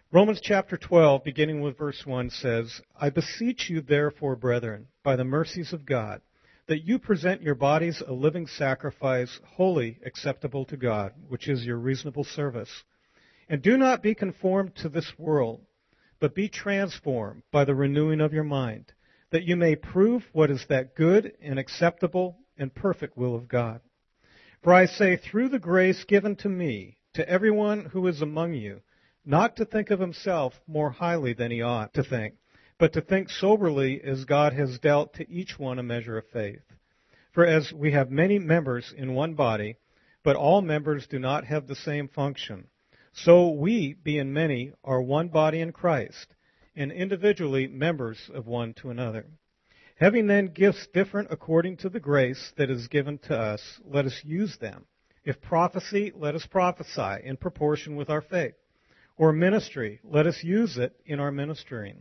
Romans chapter 12, beginning with verse 1, says, I beseech you therefore, brethren, by the mercies of God, that you present your bodies a living sacrifice, holy, acceptable to God, which is your reasonable service. And do not be conformed to this world, but be transformed by the renewing of your mind, that you may prove what is that good and acceptable and perfect will of God. For I say, through the grace given to me, to everyone who is among you, not to think of himself more highly than he ought to think, but to think soberly as God has dealt to each one a measure of faith. For as we have many members in one body, but all members do not have the same function, so we, being many, are one body in Christ, and individually members of one to another. Having then gifts different according to the grace that is given to us, let us use them. If prophecy, let us prophesy in proportion with our faith. Or ministry, let us use it in our ministering.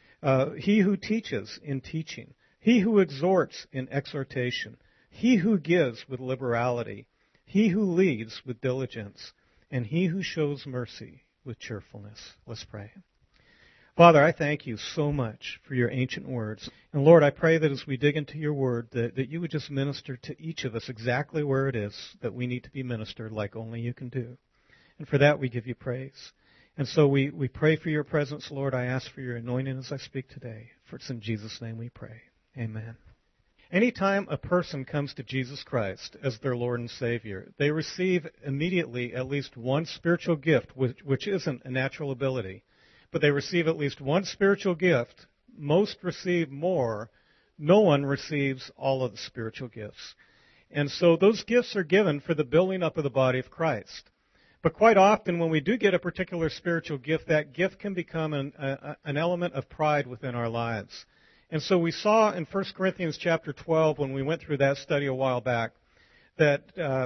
He who teaches in teaching. He who exhorts in exhortation. He who gives with liberality. He who leads with diligence. And he who shows mercy with cheerfulness. Let's pray. Father, I thank you so much for your ancient words. And Lord, I pray that as we dig into your word, that you would just minister to each of us exactly where it is that we need to be ministered like only you can do. And for that we give you praise. And so we pray for your presence, Lord. I ask for your anointing as I speak today. For it's in Jesus' name we pray. Amen. Anytime a person comes to Jesus Christ as their Lord and Savior, they receive immediately at least one spiritual gift, which isn't a natural ability. But they receive at least one spiritual gift. Most receive more. No one receives all of the spiritual gifts. And so those gifts are given for the building up of the body of Christ. But quite often when we do get a particular spiritual gift, that gift can become an element of pride within our lives. And so we saw in 1 Corinthians chapter 12, when we went through that study a while back, that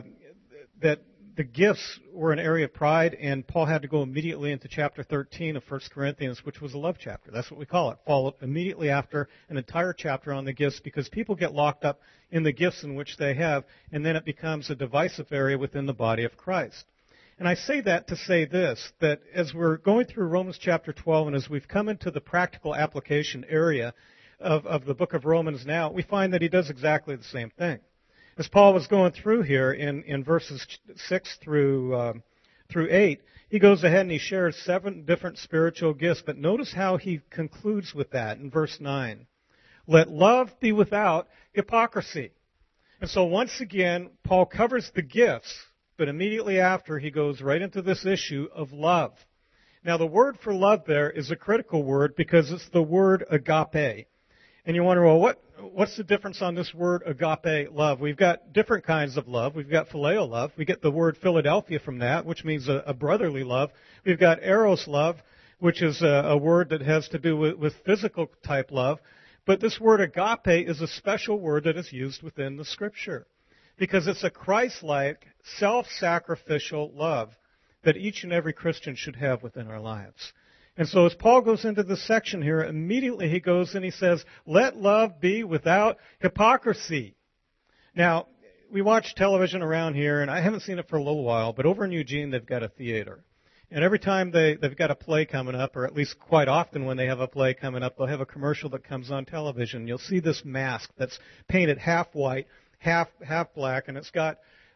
the gifts were an area of pride, and Paul had to go immediately into chapter 13 of 1 Corinthians, which was a love chapter. That's what we call it. Followed immediately after an entire chapter on the gifts, because people get locked up in the gifts in which they have, and then it becomes a divisive area within the body of Christ. And I say that to say this, that as we're going through Romans chapter 12, and as we've come into the practical application area of the book of Romans now, we find that he does exactly the same thing. As Paul was going through here in verses 6 through 8, he goes ahead and he shares 7 different spiritual gifts. But notice how he concludes with that in verse 9. Let love be without hypocrisy. And so once again, Paul covers the gifts, but immediately after he goes right into this issue of love. Now the word for love there is a critical word because it's the word agape. And you wonder, well, what's the difference on this word agape love? We've got different kinds of love. We've got phileo love. We get the word Philadelphia from that, which means a brotherly love. We've got eros love, which is a word that has to do with physical type love. But this word agape is a special word that is used within the Scripture because it's a Christ-like, self-sacrificial love that each and every Christian should have within our lives. And so as Paul goes into this section here, immediately he goes and he says, let love be without hypocrisy. Now, we watch television around here, and I haven't seen it for a little while, but over in Eugene they've got a theater. And every time they've got a play coming up, or at least quite often when they have a play coming up, they'll have a commercial that comes on television. You'll see this mask that's painted half white, half black, and it's got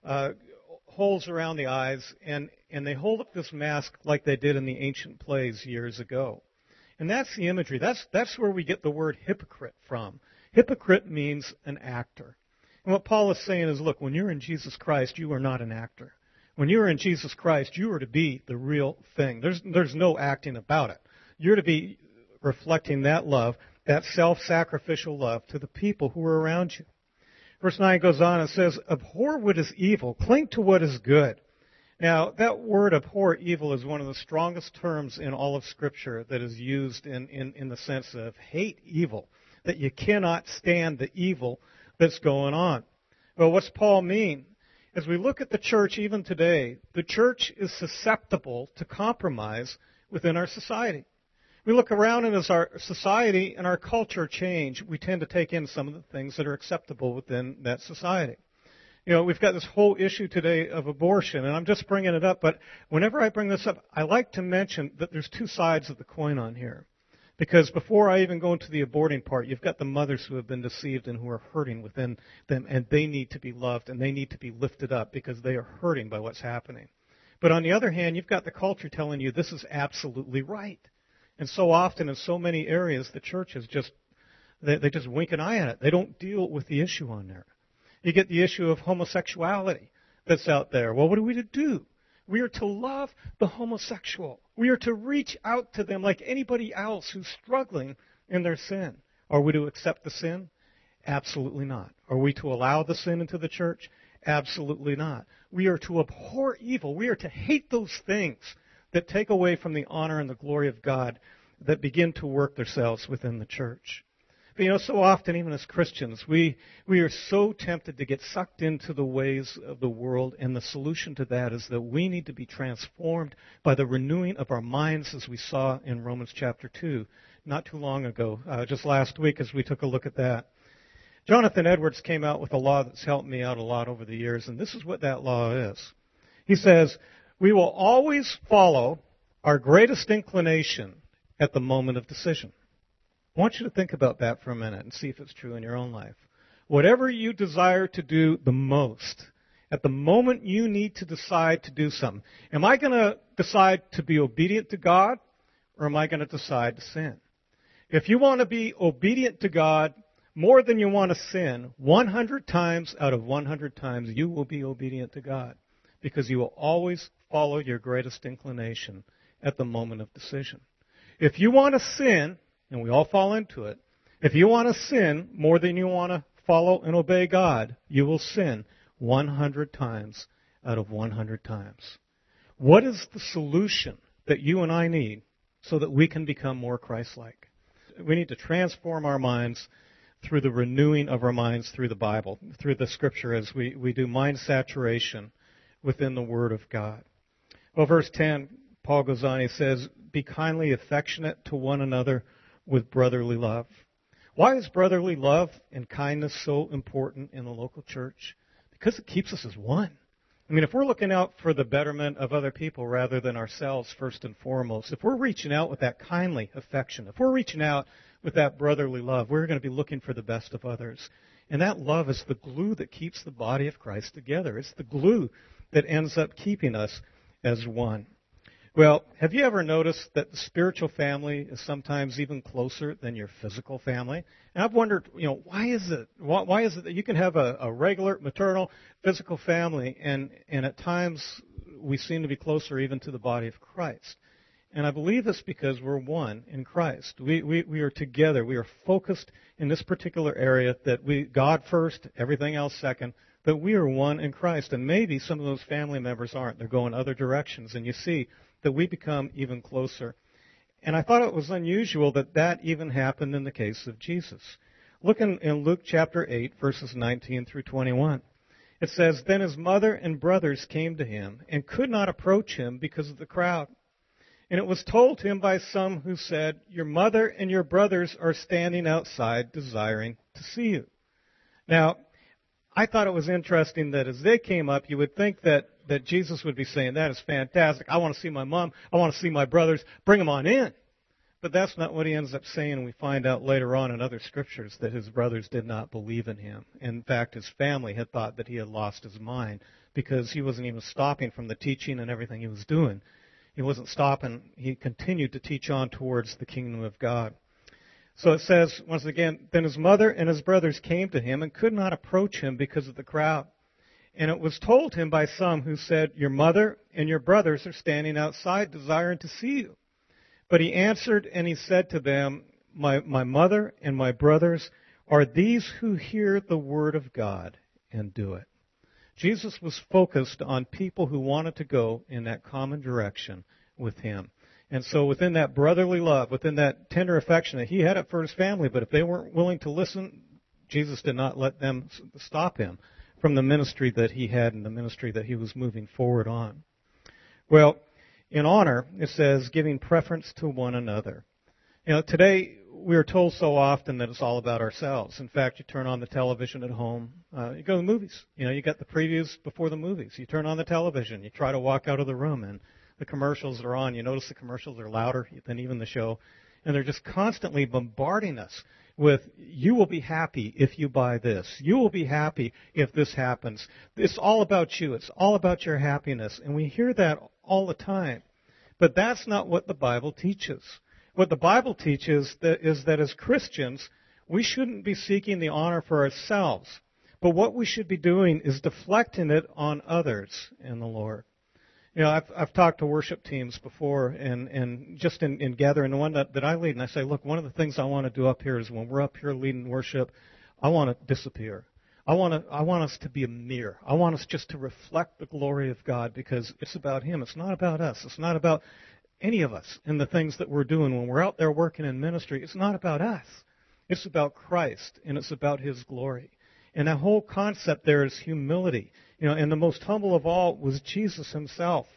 holes around the eyes, and they hold up this mask like they did in the ancient plays years ago. And that's the imagery. That's where we get the word hypocrite from. Hypocrite means an actor. And what Paul is saying is, look, when you're in Jesus Christ, you are not an actor. When you're in Jesus Christ, you are to be the real thing. There's no acting about it. You're to be reflecting that love, that self-sacrificial love to the people who are around you. Verse 9 goes on and says, abhor what is evil, cling to what is good. Now, that word abhor evil is one of the strongest terms in all of Scripture that is used in the sense of hate evil, that you cannot stand the evil that's going on. Well, what's Paul mean? As we look at the church even today, the church is susceptible to compromise within our society. We look around, and as our society and our culture change, we tend to take in some of the things that are acceptable within that society. We've got this whole issue today of abortion, and I'm just bringing it up, but whenever I bring this up, I like to mention that there's two sides of the coin on here. Because before I even go into the aborting part, you've got the mothers who have been deceived and who are hurting within them, and they need to be loved and they need to be lifted up because they are hurting by what's happening. But on the other hand, you've got the culture telling you this is absolutely right. And so often in so many areas, the church is they just wink an eye at it. They don't deal with the issue on there. You get the issue of homosexuality that's out there. Well, what are we to do? We are to love the homosexual. We are to reach out to them like anybody else who's struggling in their sin. Are we to accept the sin? Absolutely not. Are we to allow the sin into the church? Absolutely not. We are to abhor evil. We are to hate those things that take away from the honor and the glory of God that begin to work themselves within the church. But so often, even as Christians, we are so tempted to get sucked into the ways of the world, and the solution to that is that we need to be transformed by the renewing of our minds, as we saw in Romans chapter 2 not too long ago, just last week as we took a look at that. Jonathan Edwards came out with a law that's helped me out a lot over the years, and this is what that law is. He says, we will always follow our greatest inclination at the moment of decision. I want you to think about that for a minute and see if it's true in your own life. Whatever you desire to do the most, at the moment you need to decide to do something, am I going to decide to be obedient to God, or am I going to decide to sin? If you want to be obedient to God more than you want to sin, 100 times out of 100 times you will be obedient to God, because you will always follow your greatest inclination at the moment of decision. If you want to sin, and we all fall into it, if you want to sin more than you want to follow and obey God, you will sin 100 times out of 100 times. What is the solution that you and I need so that we can become more Christ-like? We need to transform our minds through the renewing of our minds through the Bible, through the Scripture, as we do mind saturation within the Word of God. Well, verse 10, Paul goes on, he says, be kindly affectionate to one another with brotherly love. Why is brotherly love and kindness so important in the local church? Because it keeps us as one. I mean, if we're looking out for the betterment of other people rather than ourselves first and foremost, if we're reaching out with that kindly affection, if we're reaching out with that brotherly love, we're going to be looking for the best of others. And that love is the glue that keeps the body of Christ together. It's the glue that ends up keeping us as one. Well, have you ever noticed that the spiritual family is sometimes even closer than your physical family? And I've wondered, why is it? Why is it that you can have a regular maternal physical family, and at times we seem to be closer even to the body of Christ? And I believe it's because we're one in Christ. We are together. We are focused in this particular area that God first, everything else second, that we are one in Christ. And maybe some of those family members aren't. They're going other directions. And you see that we become even closer. And I thought it was unusual that even happened in the case of Jesus. Look in Luke chapter 8, verses 19 through 21. It says, then his mother and brothers came to him and could not approach him because of the crowd. And it was told him by some who said, your mother and your brothers are standing outside desiring to see you. Now, I thought it was interesting that as they came up, you would think that Jesus would be saying, that is fantastic. I want to see my mom. I want to see my brothers. Bring them on in. But that's not what he ends up saying. We find out later on in other scriptures that his brothers did not believe in him. In fact, his family had thought that he had lost his mind because he wasn't even stopping from the teaching and everything he was doing. He wasn't stopping. He continued to teach on towards the kingdom of God. So it says, once again, then his mother and his brothers came to him and could not approach him because of the crowd. And it was told him by some who said, your mother and your brothers are standing outside desiring to see you. But he answered and he said to them, my mother and my brothers are these who hear the word of God and do it. Jesus was focused on people who wanted to go in that common direction with him. And so within that brotherly love, within that tender affection that he had it for his family, but if they weren't willing to listen, Jesus did not let them stop him from the ministry that he had and the ministry that he was moving forward on. Well, in honor, it says giving preference to one another. Today we are told so often that it's all about ourselves. In fact, you turn on the television at home, you go to the movies. You get the previews before the movies. You turn on the television, you try to walk out of the room, and the commercials are on. You notice the commercials are louder than even the show, and they're just constantly bombarding us with, you will be happy if you buy this. You will be happy if this happens. It's all about you. It's all about your happiness. And we hear that all the time. But that's not what the Bible teaches. What the Bible teaches is that as Christians, we shouldn't be seeking the honor for ourselves. But what we should be doing is deflecting it on others in the Lord. I've talked to worship teams before, and just in gathering, the one that I lead, and I say, look, one of the things I want to do up here is when we're up here leading worship, I want to disappear. I want us to be a mirror. I want us just to reflect the glory of God, because it's about Him. It's not about us. It's not about any of us and the things that we're doing. When we're out there working in ministry, it's not about us. It's about Christ, and it's about His glory. And that whole concept there is humility. And the most humble of all was Jesus Himself.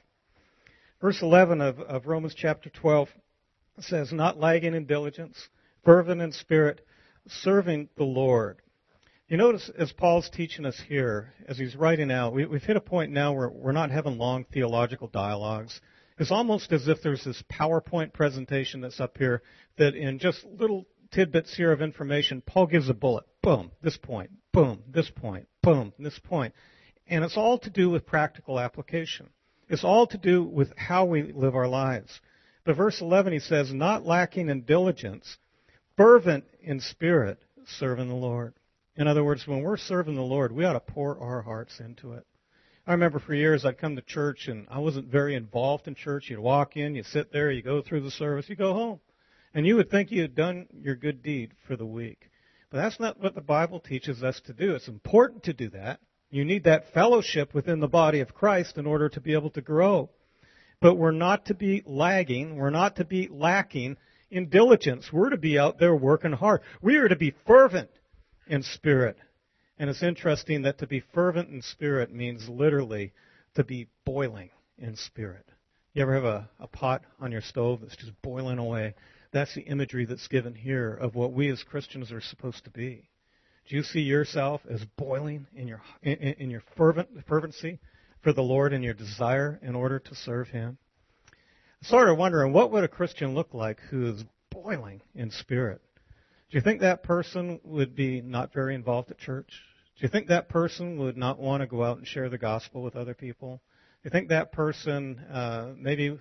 Verse 11 of Romans chapter 12 says, not lagging in diligence, fervent in spirit, serving the Lord. You notice as Paul's teaching us here, as he's writing out, we've hit a point now where we're not having long theological dialogues. It's almost as if there's this PowerPoint presentation that's up here that in just little tidbits here of information, Paul gives a bullet. Boom, this point. Boom, this point. Boom, this point. And it's all to do with practical application. It's all to do with how we live our lives. But verse 11, he says, not lacking in diligence, fervent in spirit, serving the Lord. In other words, when we're serving the Lord, we ought to pour our hearts into it. I remember for years I'd come to church and I wasn't very involved in church. You'd walk in, you sit there, you go through the service, you go home. And you would think you had done your good deed for the week. But that's not what the Bible teaches us to do. It's important to do that. You need that fellowship within the body of Christ in order to be able to grow. But we're not to be lagging. We're not to be lacking in diligence. We're to be out there working hard. We are to be fervent in spirit. And it's interesting that to be fervent in spirit means literally to be boiling in spirit. You ever have a pot on your stove that's just boiling away? That's the imagery that's given here of what we as Christians are supposed to be. Do you see yourself as boiling in your fervency for the Lord and your desire in order to serve Him? I'm sort of wondering, what would a Christian look like who is boiling in spirit? Do you think that person would be not very involved at church? Do you think that person would not want to go out and share the gospel with other people? Do you think that person maybe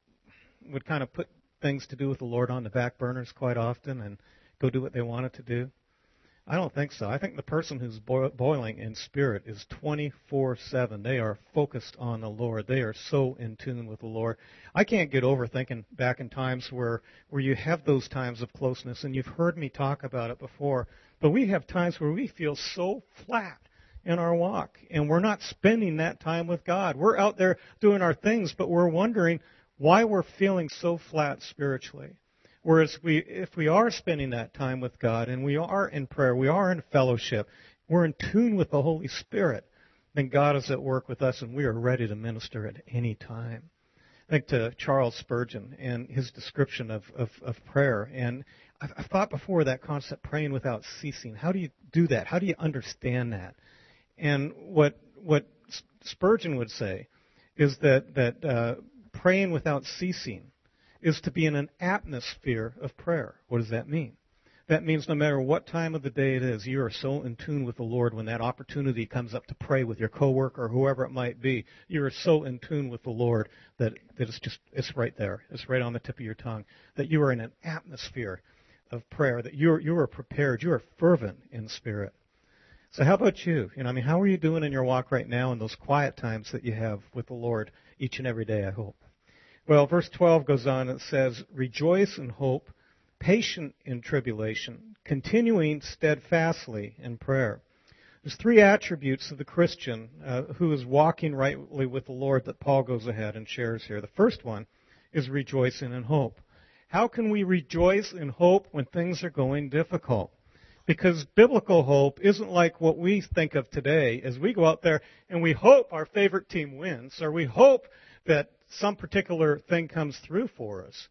would kind of put things to do with the Lord on the back burners quite often and go do what they wanted to do? I don't think so. I think the person who's boiling in spirit is 24/7. They are focused on the Lord. They are so in tune with the Lord. I can't get over thinking back in times where you have those times of closeness, and you've heard me talk about it before, but we have times where we feel so flat in our walk, and we're not spending that time with God. We're out there doing our things, but we're wondering why we're feeling so flat spiritually. Whereas if we are spending that time with God and we are in prayer, we are in fellowship, we're in tune with the Holy Spirit, then God is at work with us and we are ready to minister at any time. I think to Charles Spurgeon and his description of prayer. And I've thought before that concept, praying without ceasing. How do you do that? How do you understand that? And what Spurgeon would say is that praying without ceasing is to be in an atmosphere of prayer. What does that mean? That means no matter what time of the day it is, you are so in tune with the Lord when that opportunity comes up to pray with your coworker or whoever it might be. You are so in tune with the Lord that it's right there. It's right on the tip of your tongue. That you are in an atmosphere of prayer. That you are prepared. You are fervent in spirit. So how about you? How are you doing in your walk right now in those quiet times that you have with the Lord each and every day, I hope? Well, verse 12 goes on and says, rejoice in hope, patient in tribulation, continuing steadfastly in prayer. There's three attributes of the Christian who is walking rightly with the Lord that Paul goes ahead and shares here. The first one is rejoicing in hope. How can we rejoice in hope when things are going difficult? Because biblical hope isn't like what we think of today as we go out there and we hope our favorite team wins, or we hope that some particular thing comes through for us.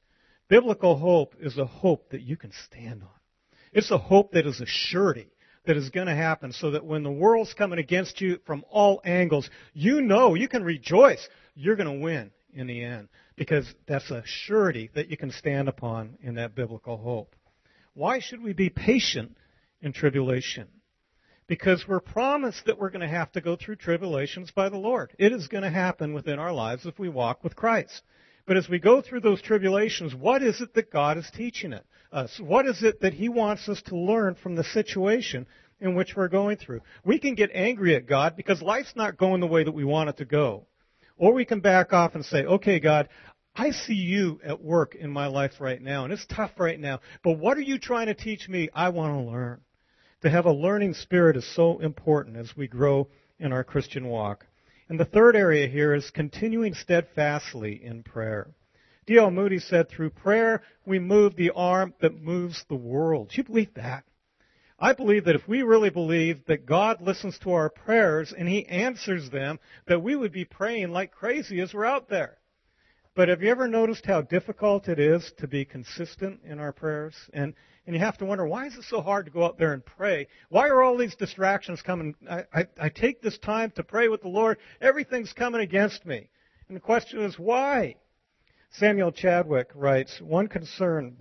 Biblical hope is a hope that you can stand on. It's a hope that is a surety that is going to happen so that when the world's coming against you from all angles, you know you can rejoice. You're going to win in the end because that's a surety that you can stand upon in that biblical hope. Why should we be patient in tribulation? Because we're promised that we're going to have to go through tribulations by the Lord. It is going to happen within our lives if we walk with Christ. But as we go through those tribulations, what is it that God is teaching us? What is it that He wants us to learn from the situation in which we're going through? We can get angry at God because life's not going the way that we want it to go. Or we can back off and say, okay, God, I see you at work in my life right now, and it's tough right now. But what are you trying to teach me? I want to learn. To have a learning spirit is so important as we grow in our Christian walk. And the third area here is continuing steadfastly in prayer. D.L. Moody said, through prayer we move the arm that moves the world. Do you believe that? I believe that if we really believe that God listens to our prayers and He answers them, that we would be praying like crazy as we're out there. But have you ever noticed how difficult it is to be consistent in our prayers? And you have to wonder, why is it so hard to go out there and pray? Why are all these distractions coming? I take this time to pray with the Lord. Everything's coming against me. And the question is, why? Samuel Chadwick writes, the one concern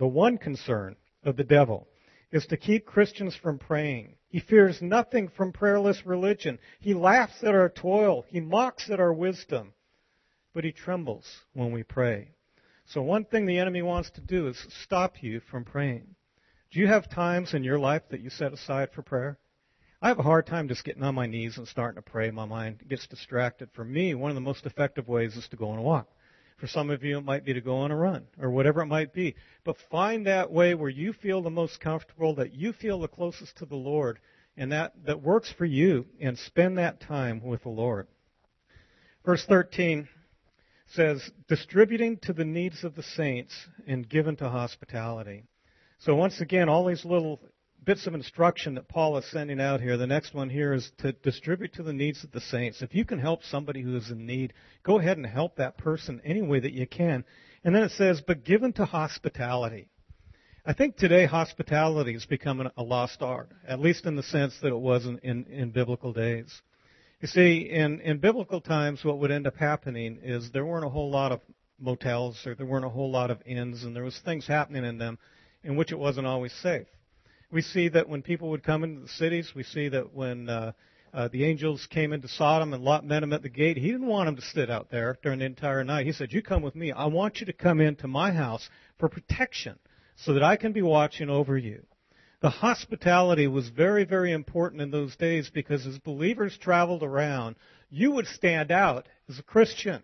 of the devil is to keep Christians from praying. He fears nothing from prayerless religion. He laughs at our toil. He mocks at our wisdom. But he trembles when we pray. So one thing the enemy wants to do is stop you from praying. Do you have times in your life that you set aside for prayer? I have a hard time just getting on my knees and starting to pray. My mind gets distracted. For me, one of the most effective ways is to go on a walk. For some of you, it might be to go on a run or whatever it might be. But find that way where you feel the most comfortable, that you feel the closest to the Lord, and that works for you, and spend that time with the Lord. Verse 13 says, distributing to the needs of the saints and given to hospitality. So once again, all these little bits of instruction that Paul is sending out here. The next one here is to distribute to the needs of the saints. If you can help somebody who is in need, go ahead and help that person any way that you can. And then it says, but given to hospitality. I think today hospitality is becoming a lost art, at least in the sense that it was in biblical days. You see, in biblical times, what would end up happening is there weren't a whole lot of motels, or there weren't a whole lot of inns, and there was things happening in them in which it wasn't always safe. We see that when people would come into the cities, we see that when the angels came into Sodom and Lot met him at the gate, he didn't want them to sit out there during the entire night. He said, you come with me. I want you to come into my house for protection so that I can be watching over you. The hospitality was very, very important in those days because as believers traveled around, you would stand out as a Christian.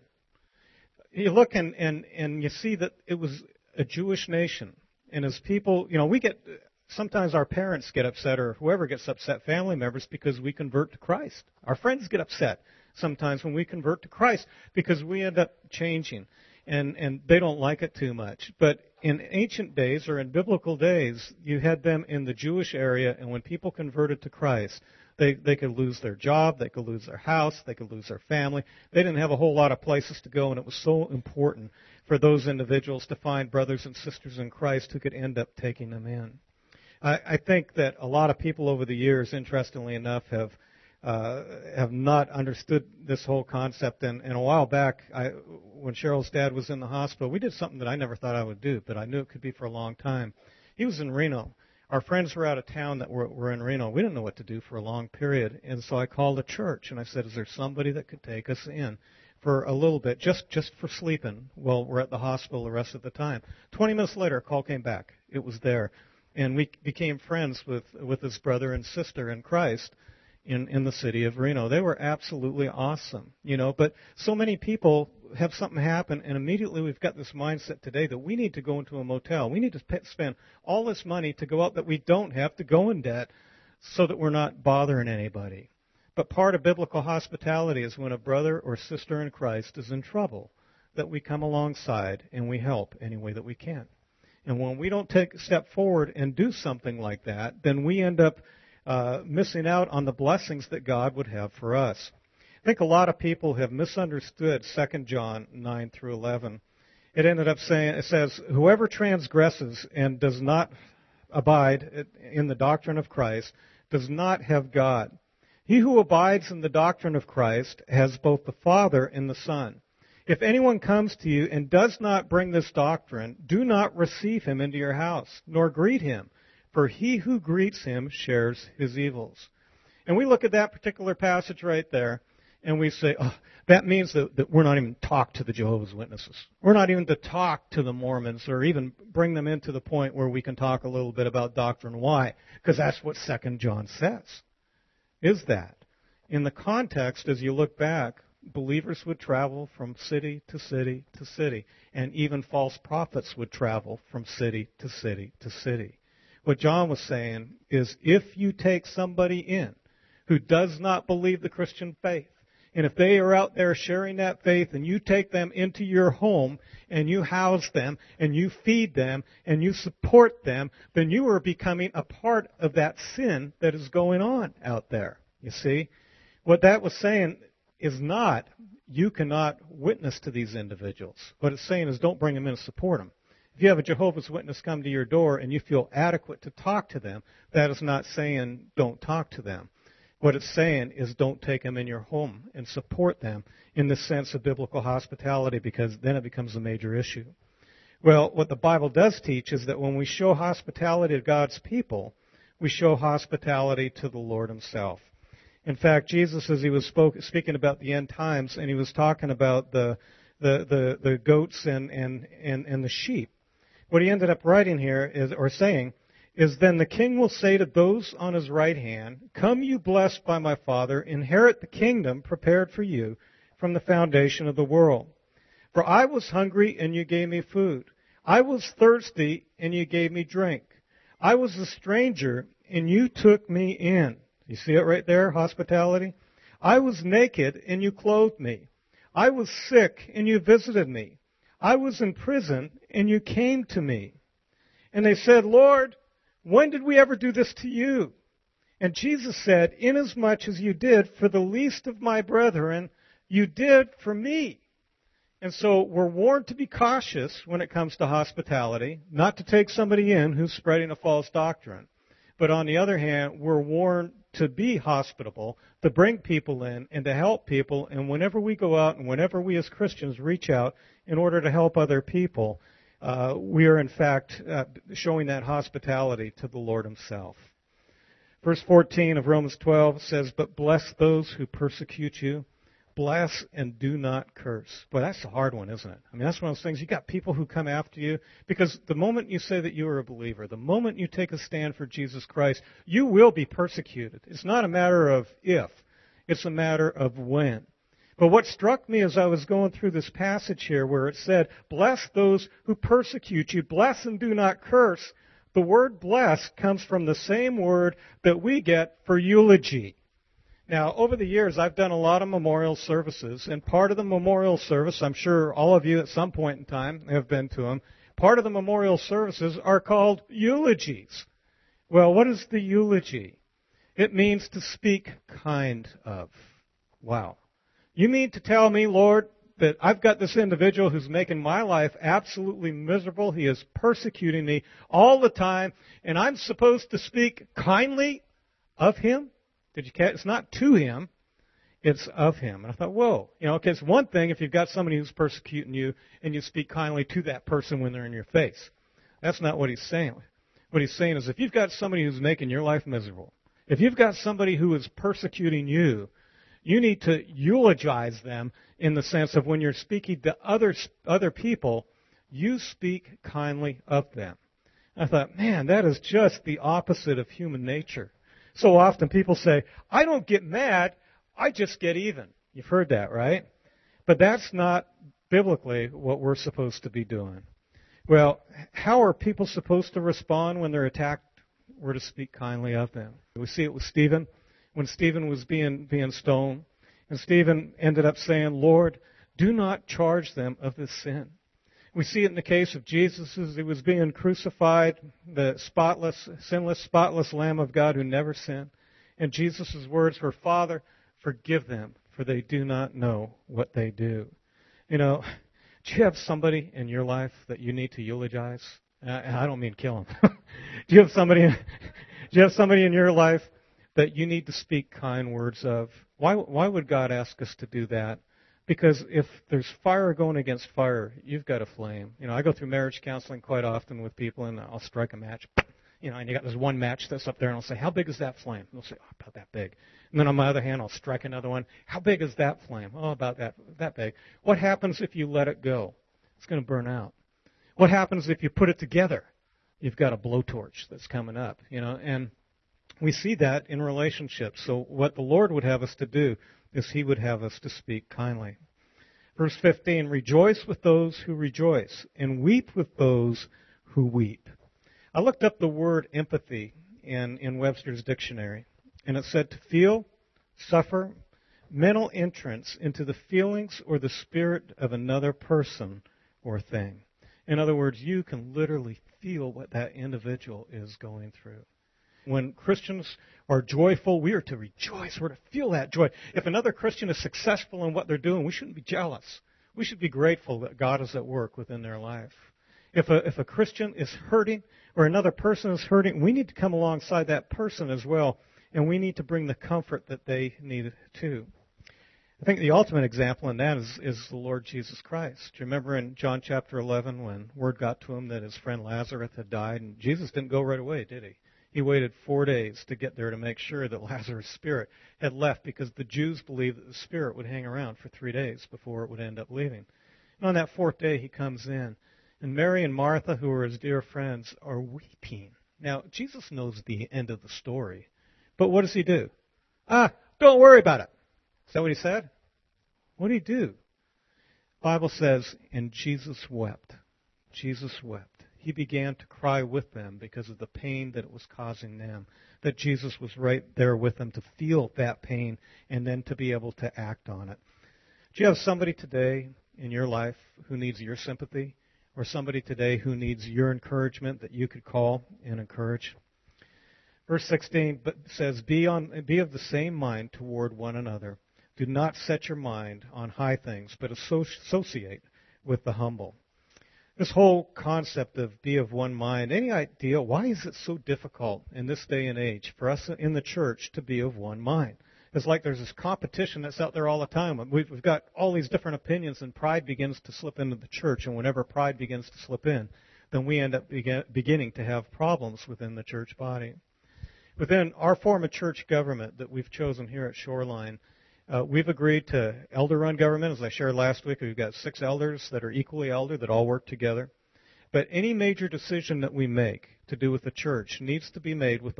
You look and you see that it was a Jewish nation. And as people, sometimes our parents get upset or whoever gets upset, family members, because we convert to Christ. Our friends get upset sometimes when we convert to Christ because we end up changing. And they don't like it too much. But in ancient days or in biblical days, you had them in the Jewish area, and when people converted to Christ, they could lose their job, they could lose their house, they could lose their family. They didn't have a whole lot of places to go, and it was so important for those individuals to find brothers and sisters in Christ who could end up taking them in. I think that a lot of people over the years, interestingly enough, have not understood this whole concept. And a while back, when Cheryl's dad was in the hospital, we did something that I never thought I would do, but I knew it could be for a long time. He was in Reno. Our friends were out of town that were in Reno. We didn't know what to do for a long period, and so I called a church, and I said, is there somebody that could take us in for a little bit, just for sleeping while we're at the hospital the rest of the time? 20 minutes later, a call came back. It was there. And we became friends with his brother and sister in Christ in the city of Reno. They were absolutely awesome, but so many people have something happen, and immediately we've got this mindset today that we need to go into a motel. We need to spend all this money to go out that we don't have to go in debt so that we're not bothering anybody. But part of biblical hospitality is when a brother or sister in Christ is in trouble, that we come alongside and we help any way that we can. And when we don't take a step forward and do something like that, then we end up missing out on the blessings that God would have for us. I think a lot of people have misunderstood 2 John 9 through 11. it ended up saying, it says, whoever transgresses and does not abide in the doctrine of Christ does not have God. He who abides in the doctrine of Christ has both the Father and the Son. If anyone comes to you and does not bring this doctrine, do not receive him into your house, nor greet him, for he who greets him shares his evils. And we look at that particular passage right there, and we say, oh, that means that we're not even to talk to the Jehovah's Witnesses. We're not even to talk to the Mormons or even bring them into the point where we can talk a little bit about doctrine. Why? Because that's what 2 John says, is that. In the context, as you look back, believers would travel from city to city to city, and even false prophets would travel from city to city to city. What John was saying is if you take somebody in who does not believe the Christian faith, and if they are out there sharing that faith and you take them into your home and you house them and you feed them and you support them, then you are becoming a part of that sin that is going on out there. You see? What that was saying is not, you cannot witness to these individuals. What it's saying is don't bring them in and support them. If you have a Jehovah's Witness come to your door and you feel adequate to talk to them, that is not saying don't talk to them. What it's saying is don't take them in your home and support them in the sense of biblical hospitality, because then it becomes a major issue. Well, what the Bible does teach is that when we show hospitality to God's people, we show hospitality to the Lord himself. In fact, Jesus, as he was speaking about the end times, and he was talking about the goats and the sheep, what he ended up writing here is, or saying, is then the king will say to those on his right hand, come you blessed by my Father, inherit the kingdom prepared for you from the foundation of the world. For I was hungry and you gave me food. I was thirsty and you gave me drink. I was a stranger and you took me in. You see it right there, hospitality? I was naked and you clothed me. I was sick and you visited me. I was in prison and you came to me. And they said, Lord, when did we ever do this to you? And Jesus said, inasmuch as you did for the least of my brethren, you did for me. And so we're warned to be cautious when it comes to hospitality, not to take somebody in who's spreading a false doctrine. But on the other hand, we're warned to be hospitable, to bring people in and to help people. And whenever we go out and whenever we as Christians reach out in order to help other people, we are in fact showing that hospitality to the Lord himself. Verse 14 of Romans 12 says, but bless those who persecute you. Bless and do not curse. Boy, that's a hard one, isn't it? I mean, that's one of those things. You got people who come after you because the moment you say that you are a believer, the moment you take a stand for Jesus Christ, you will be persecuted. It's not a matter of if. It's a matter of when. But what struck me as I was going through this passage here where it said, bless those who persecute you, bless and do not curse, the word bless comes from the same word that we get for eulogy. Now, over the years, I've done a lot of memorial services, and part of the memorial service, I'm sure all of you at some point in time have been to them, part of the memorial services are called eulogies. Well, what is the eulogy? It means to speak kind of. Wow. You mean to tell me, Lord, that I've got this individual who's making my life absolutely miserable. He is persecuting me all the time, and I'm supposed to speak kindly of him? Did you catch? It's not to him, it's of him. And I thought, whoa, okay, it's one thing if you've got somebody who's persecuting you and you speak kindly to that person when they're in your face. That's not what he's saying. What he's saying is if you've got somebody who's making your life miserable, if you've got somebody who is persecuting you, you need to eulogize them in the sense of when you're speaking to other people, you speak kindly of them. I thought, man, that is just the opposite of human nature. So often people say, I don't get mad, I just get even. You've heard that, right? But that's not biblically what we're supposed to be doing. Well, how are people supposed to respond when they're attacked? We're to speak kindly of them. We see it with Stephen. When Stephen was being stoned, and Stephen ended up saying, Lord, do not charge them of this sin. We see it in the case of Jesus as he was being crucified, the sinless, spotless Lamb of God who never sinned. And Jesus' words were, Father, forgive them, for they do not know what they do. Do you have somebody in your life that you need to eulogize? I don't mean kill them. Do you have somebody in your life that you need to speak kind words of? Why would God ask us to do that? Because if there's fire going against fire, you've got a flame. I go through marriage counseling quite often with people, and I'll strike a match. And you got this one match that's up there, and I'll say, how big is that flame? And they'll say, oh, about that big. And then on my other hand, I'll strike another one. How big is that flame? Oh, about that big. What happens if you let it go? It's going to burn out. What happens if you put it together? You've got a blowtorch that's coming up, and we see that in relationships. So what the Lord would have us to do is He would have us to speak kindly. Verse 15, rejoice with those who rejoice, and weep with those who weep. I looked up the word empathy in Webster's dictionary, and it said to feel, suffer, mental entrance into the feelings or the spirit of another person or thing. In other words, you can literally feel what that individual is going through. When Christians are joyful, we are to rejoice. We're to feel that joy. If another Christian is successful in what they're doing, we shouldn't be jealous. We should be grateful that God is at work within their life. If a Christian is hurting or another person is hurting, we need to come alongside that person as well, and we need to bring the comfort that they need too. I think the ultimate example in that is the Lord Jesus Christ. Do you remember in John chapter 11 when word got to him that his friend Lazarus had died, and Jesus didn't go right away, did he? He waited 4 days to get there to make sure that Lazarus' spirit had left, because the Jews believed that the spirit would hang around for 3 days before it would end up leaving. And on that fourth day, he comes in, and Mary and Martha, who are his dear friends, are weeping. Now, Jesus knows the end of the story, but what does he do? Don't worry about it. Is that what he said? What did he do? The Bible says, and Jesus wept. Jesus wept. He began to cry with them because of the pain that it was causing them. That Jesus was right there with them to feel that pain and then to be able to act on it. Do you have somebody today in your life who needs your sympathy? Or somebody today who needs your encouragement that you could call and encourage? Verse 16 says, Be of the same mind toward one another. Do not set your mind on high things, but associate with the humble. This whole concept of be of one mind, any idea, why is it so difficult in this day and age for us in the church to be of one mind? It's like there's this competition that's out there all the time. We've got all these different opinions, and pride begins to slip into the church. And whenever pride begins to slip in, then we end up beginning to have problems within the church body. Within our form of church government that we've chosen here at Shoreline, we've agreed to elder-run government. As I shared last week, we've got 6 elders that are equally elder that all work together. But any major decision that we make to do with the church needs to be made with a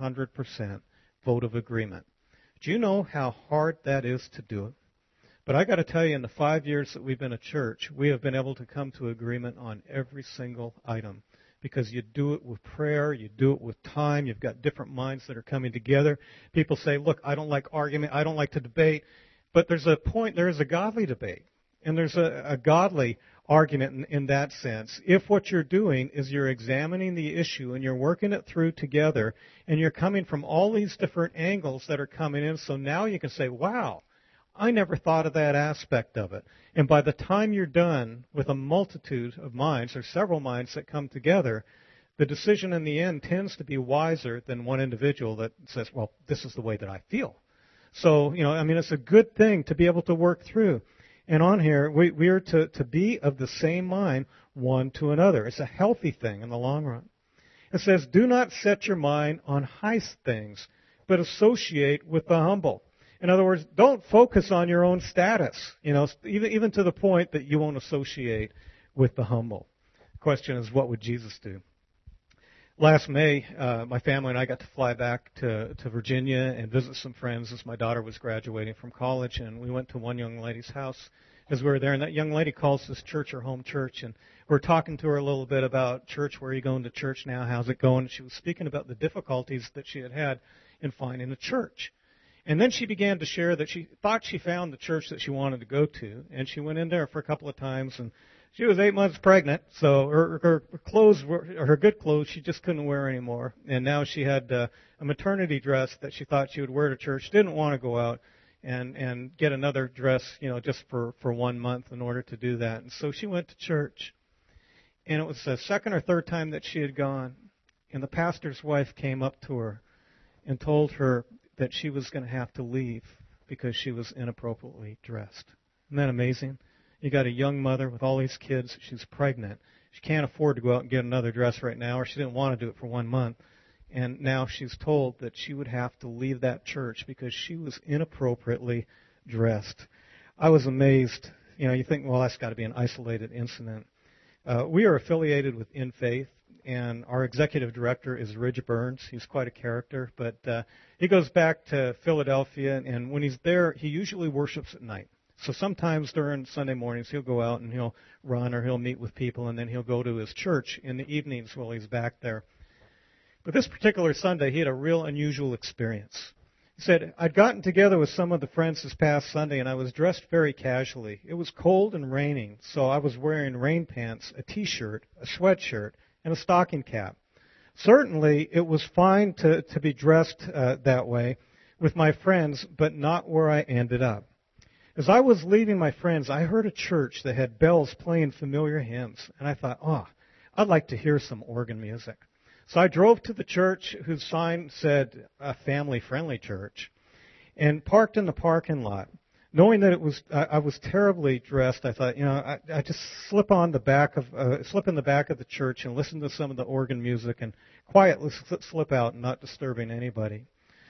100% vote of agreement. Do you know how hard that is to do it? But I got to tell you, in the 5 years that we've been a church, we have been able to come to agreement on every single item. Because you do it with prayer, you do it with time, you've got different minds that are coming together. People say, look, I don't like argument, I don't like to debate. But there is a godly debate. And there's a godly argument in that sense. If what you're doing is you're examining the issue and you're working it through together, and you're coming from all these different angles that are coming in, so now you can say, wow, I never thought of that aspect of it. And by the time you're done with a multitude of minds, or several minds that come together, the decision in the end tends to be wiser than one individual that says, well, this is the way that I feel. So, it's a good thing to be able to work through. And on here, we are to be of the same mind one to another. It's a healthy thing in the long run. It says, do not set your mind on high things, but associate with the humble. In other words, don't focus on your own status, even to the point that you won't associate with the humble. The question is, what would Jesus do? Last May, my family and I got to fly back to Virginia and visit some friends as my daughter was graduating from college, and we went to one young lady's house as we were there, and that young lady calls this church her home church, and we're talking to her a little bit about church. Where are you going to church now? How's it going? And she was speaking about the difficulties that she had in finding a church. And then she began to share that she thought she found the church that she wanted to go to, and she went in there for a couple of times, and she was 8 months pregnant, so her clothes, her good clothes, she just couldn't wear anymore. And now she had a maternity dress that she thought she would wear to church, didn't want to go out, and get another dress, just for 1 month in order to do that. And so she went to church. And it was the second or third time that she had gone. And the pastor's wife came up to her and told her that she was going to have to leave because she was inappropriately dressed. Isn't that amazing? You got a young mother with all these kids. She's pregnant. She can't afford to go out and get another dress right now, or she didn't want to do it for 1 month. And now she's told that she would have to leave that church because she was inappropriately dressed. I was amazed. You think, well, that's got to be an isolated incident. We are affiliated with In Faith, and our executive director is Ridge Burns. He's quite a character, but he goes back to Philadelphia, and when he's there, he usually worships at night. So sometimes during Sunday mornings, he'll go out and he'll run or he'll meet with people, and then he'll go to his church in the evenings while he's back there. But this particular Sunday, he had a real unusual experience. He said, I'd gotten together with some of the friends this past Sunday, and I was dressed very casually. It was cold and raining, so I was wearing rain pants, a T-shirt, a sweatshirt, and a stocking cap. Certainly, it was fine to be dressed that way with my friends, but not where I ended up. As I was leaving my friends, I heard a church that had bells playing familiar hymns, and I thought, I'd like to hear some organ music. So I drove to the church whose sign said a family-friendly church and parked in the parking lot. Knowing that I was terribly dressed, I thought, I just slip in the back of the church and listen to some of the organ music and quietly slip out, not disturbing anybody.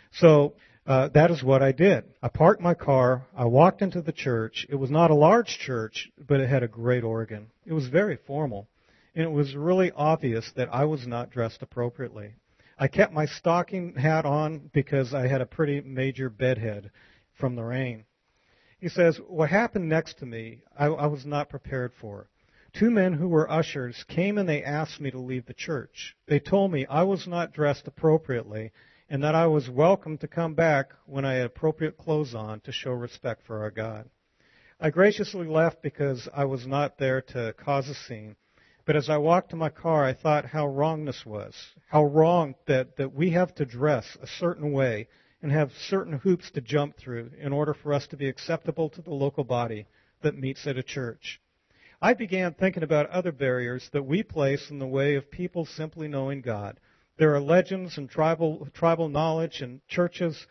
So that is what I did. I parked my car. I walked into the church. It was not a large church, but it had a great organ. It was very formal. And it was really obvious that I was not dressed appropriately. I kept my stocking hat on because I had a pretty major bedhead from the rain. He says, what happened next to me, I was not prepared for. 2 men who were ushers came and they asked me to leave the church. They told me I was not dressed appropriately and that I was welcome to come back when I had appropriate clothes on to show respect for our God. I graciously left because I was not there to cause a scene. But as I walked to my car, I thought how wrong this was, how wrong that we have to dress a certain way and have certain hoops to jump through in order for us to be acceptable to the local body that meets at a church. I began thinking about other barriers that we place in the way of people simply knowing God. There are legends and tribal knowledge, and churches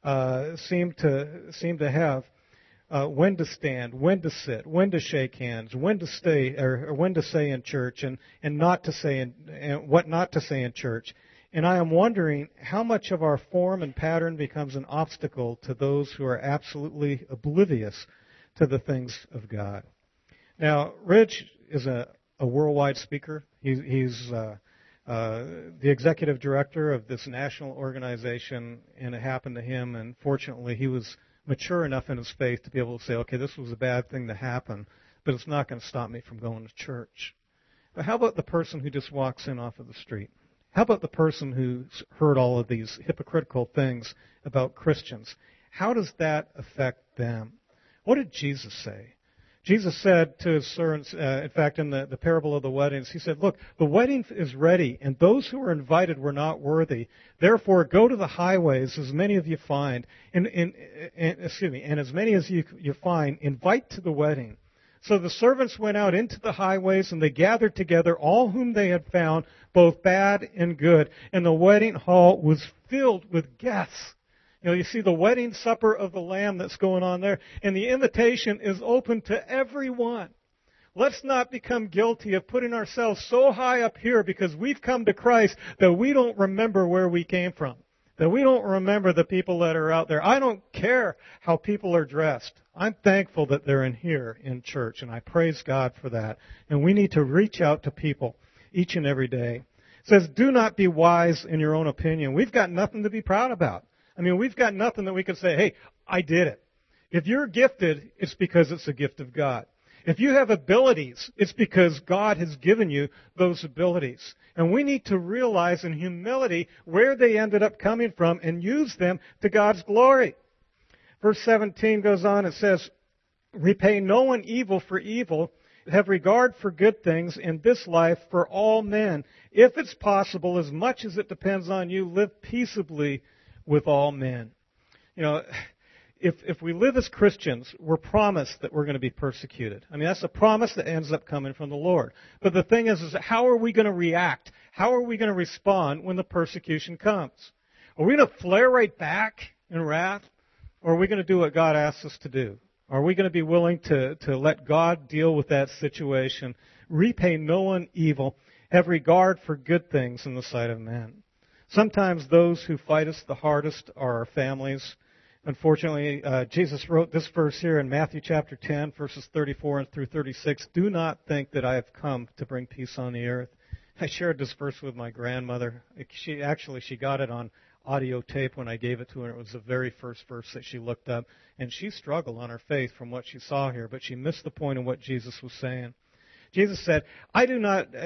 seem to have when to stand, when to sit, when to shake hands, when to stay, or when to say in church, and not to say and what not to say in church. And I am wondering how much of our form and pattern becomes an obstacle to those who are absolutely oblivious to the things of God. Now, Rich is a worldwide speaker. He's the executive director of this national organization, and it happened to him, and fortunately he was mature enough in his faith to be able to say, okay, this was a bad thing to happen, but it's not going to stop me from going to church. But how about the person who just walks in off of the street? How about the person who's heard all of these hypocritical things about Christians? How does that affect them? What did Jesus say? Jesus said to his servants, in fact, in the parable of the weddings, he said, look, the wedding is ready, and those who were invited were not worthy. Therefore, go to the highways, as many of you find, and as many as you find, invite to the wedding. So the servants went out into the highways, and they gathered together all whom they had found, both bad and good. And the wedding hall was filled with guests. You see the wedding supper of the Lamb that's going on there, and the invitation is open to everyone. Let's not become guilty of putting ourselves so high up here because we've come to Christ that we don't remember where we came from, that we don't remember the people that are out there. I don't care how people are dressed. I'm thankful that they're in here in church, and I praise God for that. And we need to reach out to people each and every day. It says, do not be wise in your own opinion. We've got nothing to be proud about. I mean, we've got nothing that we can say, hey, I did it. If you're gifted, it's because it's a gift of God. If you have abilities, it's because God has given you those abilities. And we need to realize in humility where they ended up coming from and use them to God's glory. Verse 17 goes on, it says, repay no one evil for evil. Have regard for good things in this life for all men. If it's possible, as much as it depends on you, live peaceably with all men. if we live as Christians, we're promised that we're going to be persecuted. I mean, that's a promise that ends up coming from the Lord. But the thing is how are we going to react? How are we going to respond when the persecution comes? Are we going to flare right back in wrath? Or are we going to do what God asks us to do? Are we going to be willing to let God deal with that situation, repay no one evil, have regard for good things in the sight of men? Sometimes those who fight us the hardest are our families. Unfortunately, Jesus wrote this verse here in Matthew chapter 10, verses 34 through 36. Do not think that I have come to bring peace on the earth. I shared this verse with my grandmother. She got it on audio tape when I gave it to her. It was the very first verse that she looked up. And she struggled on her faith from what she saw here, but she missed the point of what Jesus was saying. Jesus said, do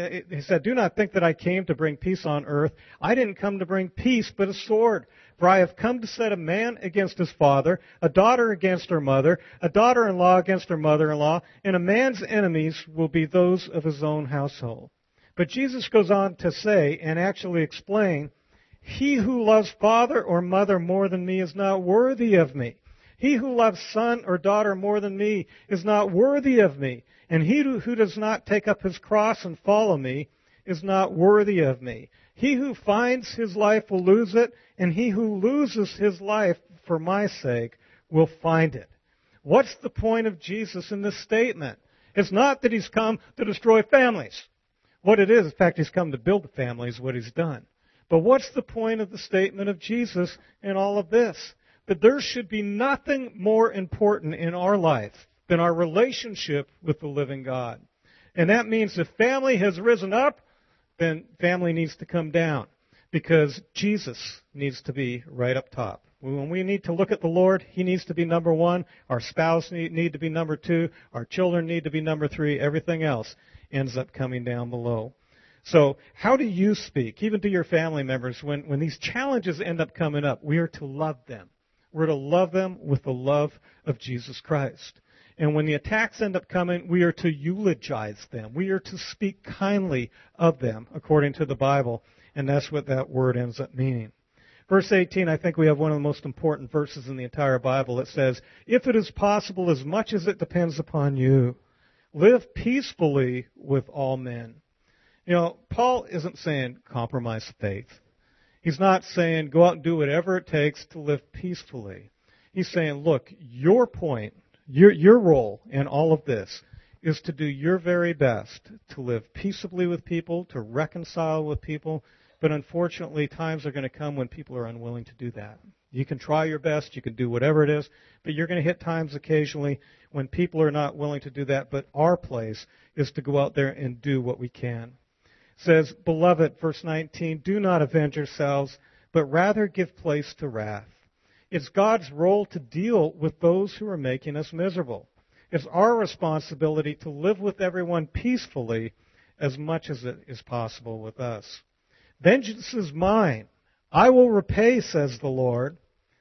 not think that I came to bring peace on earth. I didn't come to bring peace, but a sword. For I have come to set a man against his father, a daughter against her mother, a daughter-in-law against her mother-in-law, and a man's enemies will be those of his own household. But Jesus goes on to say and actually explain, he who loves father or mother more than me is not worthy of me. He who loves son or daughter more than me is not worthy of me. And he who does not take up his cross and follow me is not worthy of me. He who finds his life will lose it, and he who loses his life for my sake will find it. What's the point of Jesus in this statement? It's not that he's come to destroy families. What it is, in fact, he's come to build the family is what he's done. But what's the point of the statement of Jesus in all of this? That there should be nothing more important in our life than our relationship with the living God. And that means if family has risen up, then family needs to come down, because Jesus needs to be right up top. When we need to look at the Lord, he needs to be number one. Our spouse need to be number two. Our children need to be number three. Everything else ends up coming down below. So how do you speak, even to your family members, when these challenges end up coming up? We are to love them. We're to love them with the love of Jesus Christ. And when the attacks end up coming, we are to eulogize them. We are to speak kindly of them, according to the Bible. And that's what that word ends up meaning. Verse 18, I think we have one of the most important verses in the entire Bible. It says, if it is possible, as much as it depends upon you, live peacefully with all men. You know, Paul isn't saying compromise faith. He's not saying go out and do whatever it takes to live peacefully. He's saying, look, your point, your role in all of this is to do your very best to live peaceably with people, to reconcile with people. But unfortunately, times are going to come when people are unwilling to do that. You can try your best, you can do whatever it is, but you're going to hit times occasionally when people are not willing to do that. But our place is to go out there and do what we can. It says, beloved, verse 19, do not avenge yourselves, but rather give place to wrath. It's God's role to deal with those who are making us miserable. It's our responsibility to live with everyone peacefully as much as it is possible with us. Vengeance is mine. I will repay, says the Lord.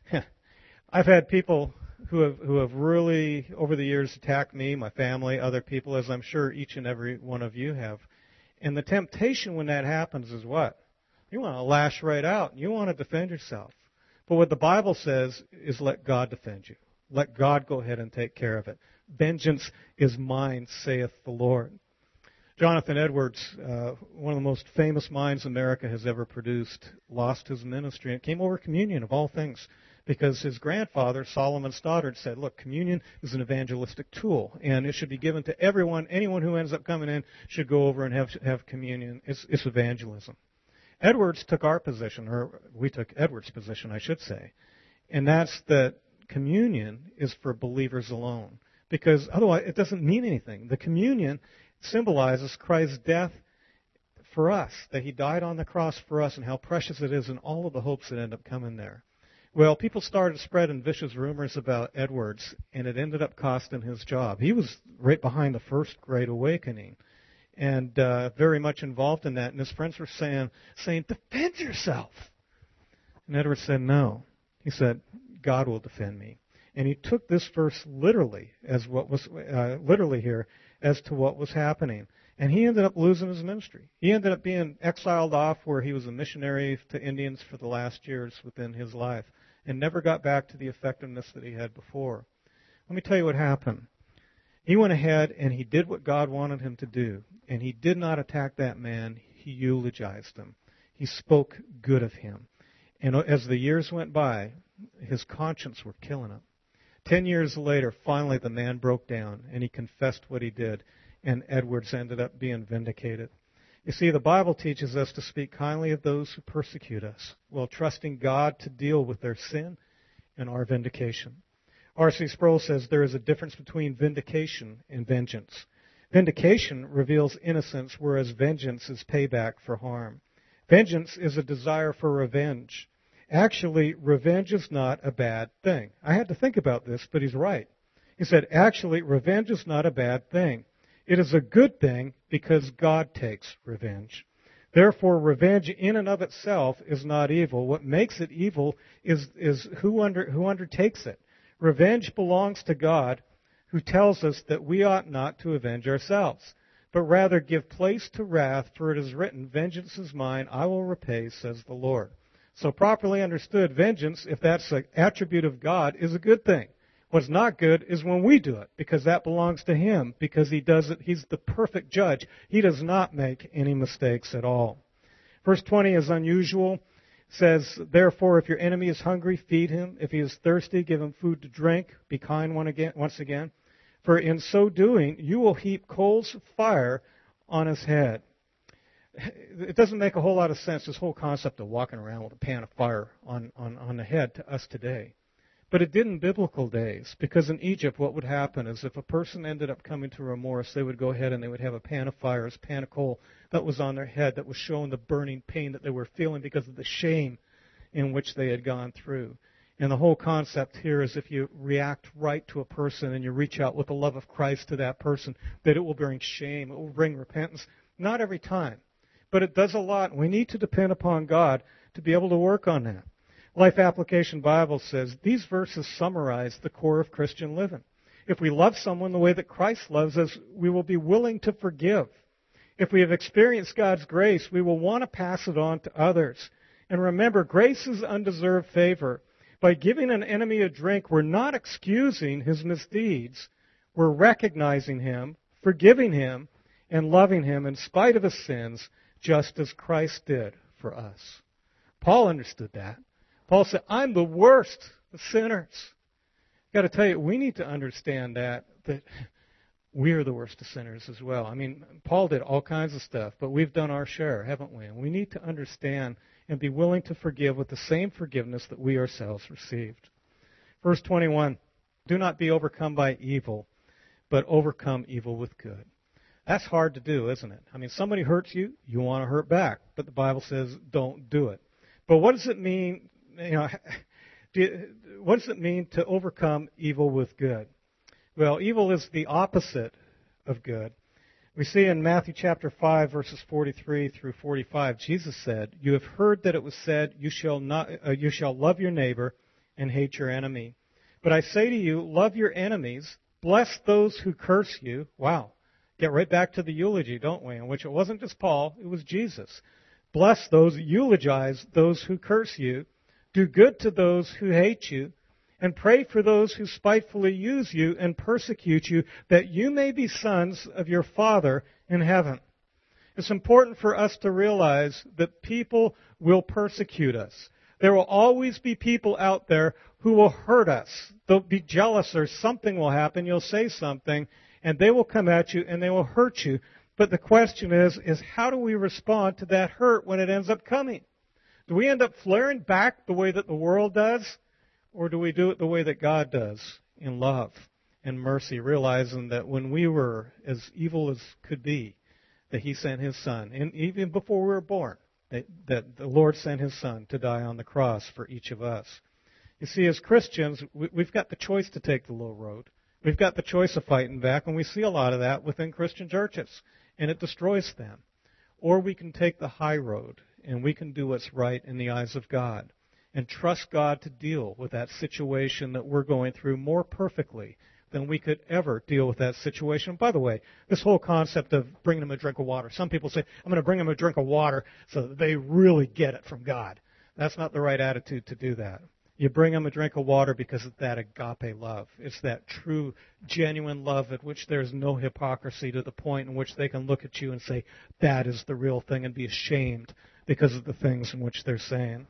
I've had people who have really, over the years, attacked me, my family, other people, as I'm sure each and every one of you have. And the temptation when that happens is what? You want to lash right out. You want to defend yourself. But what the Bible says is let God defend you. Let God go ahead and take care of it. Vengeance is mine, saith the Lord. Jonathan Edwards, one of the most famous minds America has ever produced, lost his ministry. And it came over communion, of all things, because his grandfather, Solomon Stoddard, said, look, communion is an evangelistic tool, and it should be given to everyone. Anyone who ends up coming in should go over and have communion. It's evangelism. Edwards took our position, or we took Edwards' position, I should say, and that's that communion is for believers alone, because otherwise it doesn't mean anything. The communion symbolizes Christ's death for us, that he died on the cross for us, and how precious it is, and all of the hopes that end up coming there. Well, people started spreading vicious rumors about Edwards, and it ended up costing his job. He was right behind the First Great Awakening, and very much involved in that. And his friends were saying, defend yourself. And Edwards said, no. He said, God will defend me. And he took this verse literally, as what was literally here, as to what was happening. And he ended up losing his ministry. He ended up being exiled off where he was a missionary to Indians for the last years within his life. and never got back to the effectiveness that he had before. Let me tell you what happened. He went ahead and he did what God wanted him to do, and he did not attack that man. He eulogized him. He spoke good of him. And as the years went by, his conscience were killing him. 10 years later, finally the man broke down, and he confessed what he did, and Edwards ended up being vindicated. You see, the Bible teaches us to speak kindly of those who persecute us, while trusting God to deal with their sin and our vindication. R.C. Sproul says there is a difference between vindication and vengeance. Vindication reveals innocence, whereas vengeance is payback for harm. Vengeance is a desire for revenge. Actually, revenge is not a bad thing. I had to think about this, but he's right. He said, actually, revenge is not a bad thing. It is a good thing because God takes revenge. Therefore, revenge in and of itself is not evil. What makes it evil is who undertakes it. Revenge belongs to God, who tells us that we ought not to avenge ourselves, but rather give place to wrath, for it is written, vengeance is mine, I will repay, says the Lord. So properly understood, vengeance, if that's an attribute of God, is a good thing. What's not good is when we do it, because that belongs to Him, because He does it. He's the perfect judge. He does not make any mistakes at all. Verse 20 is unusual. It says, therefore, if your enemy is hungry, feed him. If he is thirsty, give him food to drink. Be kind once again. For in so doing, you will heap coals of fire on his head. It doesn't make a whole lot of sense, this whole concept of walking around with a pan of fire on the head to us today. But it did in biblical days, because in Egypt what would happen is if a person ended up coming to remorse, they would go ahead and they would have a pan of fire, a pan of coal that was on their head that was showing the burning pain that they were feeling because of the shame in which they had gone through. And the whole concept here is if you react right to a person and you reach out with the love of Christ to that person, that it will bring shame, it will bring repentance. Not every time, but it does a lot. We need to depend upon God to be able to work on that. Life Application Bible says these verses summarize the core of Christian living. If we love someone the way that Christ loves us, we will be willing to forgive. If we have experienced God's grace, we will want to pass it on to others. And remember, grace is undeserved favor. By giving an enemy a drink, we're not excusing his misdeeds. We're recognizing him, forgiving him, and loving him in spite of his sins, just as Christ did for us. Paul understood that. Paul said, I'm the worst of sinners. I've got to tell you, we need to understand that we are the worst of sinners as well. I mean, Paul did all kinds of stuff, but we've done our share, haven't we? And we need to understand and be willing to forgive with the same forgiveness that we ourselves received. Verse 21, do not be overcome by evil, but overcome evil with good. That's hard to do, isn't it? I mean, somebody hurts you, you want to hurt back, but the Bible says don't do it. But what does it mean? What does it mean to overcome evil with good? Well, evil is the opposite of good. We see in Matthew chapter 5, verses 43 through 45, Jesus said, you have heard that it was said, you shall love your neighbor and hate your enemy. But I say to you, love your enemies, bless those who curse you. Wow. Get right back to the eulogy, don't we? In which it wasn't just Paul, it was Jesus. Bless those, eulogize those who curse you. Do good to those who hate you, and pray for those who spitefully use you and persecute you, that you may be sons of your Father in heaven. It's important for us to realize that people will persecute us. There will always be people out there who will hurt us. They'll be jealous or something will happen. You'll say something, and they will come at you and they will hurt you. But the question is how do we respond to that hurt when it ends up coming? Do we end up flaring back the way that the world does? Or do we do it the way that God does, in love and mercy, realizing that when we were as evil as could be, that He sent His Son, and even before we were born, that the Lord sent His Son to die on the cross for each of us. You see, as Christians, we've got the choice to take the low road. We've got the choice of fighting back, and we see a lot of that within Christian churches, and it destroys them. Or we can take the high road, and we can do what's right in the eyes of God and trust God to deal with that situation that we're going through more perfectly than we could ever deal with that situation. By the way, this whole concept of bringing them a drink of water, some people say, I'm going to bring them a drink of water so that they really get it from God. That's not the right attitude to do that. You bring them a drink of water because it's that agape love. It's that true, genuine love at which there's no hypocrisy, to the point in which they can look at you and say, that is the real thing, and be ashamed because of the things in which they're saying.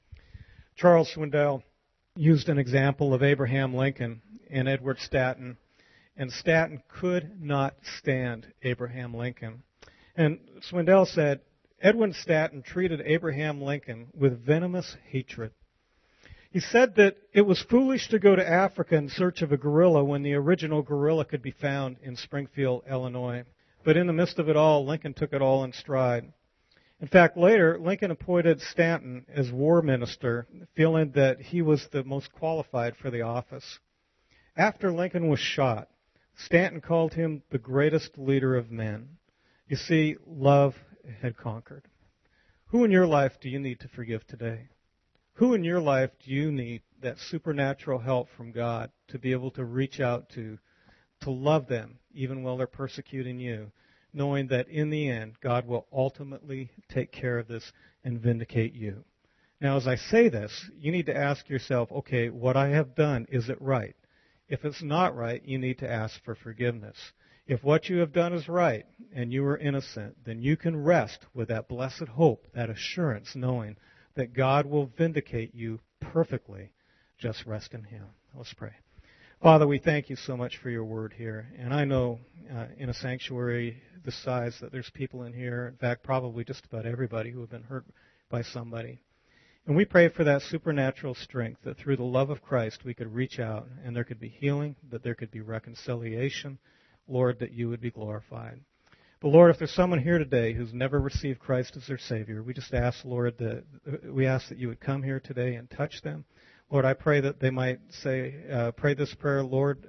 Charles Swindoll used an example of Abraham Lincoln and Edward Stanton, and Stanton could not stand Abraham Lincoln. And Swindoll said, Edwin Stanton treated Abraham Lincoln with venomous hatred. He said that it was foolish to go to Africa in search of a gorilla when the original gorilla could be found in Springfield, Illinois. But in the midst of it all, Lincoln took it all in stride. In fact, later, Lincoln appointed Stanton as war minister, feeling that he was the most qualified for the office. After Lincoln was shot, Stanton called him the greatest leader of men. You see, love had conquered. Who in your life do you need to forgive today? Who in your life do you need that supernatural help from God to be able to reach out to love them even while they're persecuting you, knowing that in the end God will ultimately take care of this and vindicate you? Now, as I say this, you need to ask yourself, okay, what I have done, is it right? If it's not right, you need to ask for forgiveness. If what you have done is right and you are innocent, then you can rest with that blessed hope, that assurance, knowing that God will vindicate you perfectly. Just rest in Him. Let's pray. Father, we thank you so much for your word here. And I know in a sanctuary this size that there's people in here, in fact, probably just about everybody, who have been hurt by somebody. And we pray for that supernatural strength, that through the love of Christ we could reach out and there could be healing, that there could be reconciliation. Lord, that you would be glorified. But Lord, if there's someone here today who's never received Christ as their Savior, we just ask, Lord, that you would come here today and touch them. Lord, I pray that they might pray this prayer, Lord,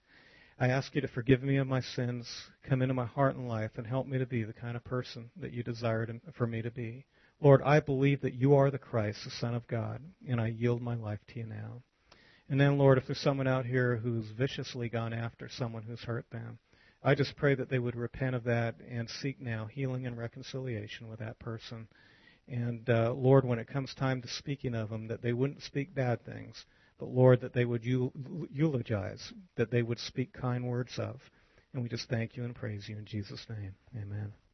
I ask you to forgive me of my sins, come into my heart and life, and help me to be the kind of person that you desire for me to be. Lord, I believe that you are the Christ, the Son of God, and I yield my life to you now. And then, Lord, if there's someone out here who's viciously gone after someone who's hurt them, I just pray that they would repent of that and seek now healing and reconciliation with that person. And, Lord, when it comes time to speaking of them, that they wouldn't speak bad things, but, Lord, that they would eulogize, that they would speak kind words of. And we just thank you and praise you in Jesus' name. Amen.